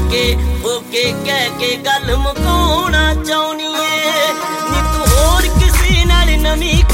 okay ਕਹਿ ਕੇ ਗੱਲ ਮੁਕਾਉਣਾ ਚਾਹੁੰਦੀ ਏ ਨੀ ਤੂੰ ਹੋਰ ਕਿਸੇ ਨਾਲ ਨਵੀਂ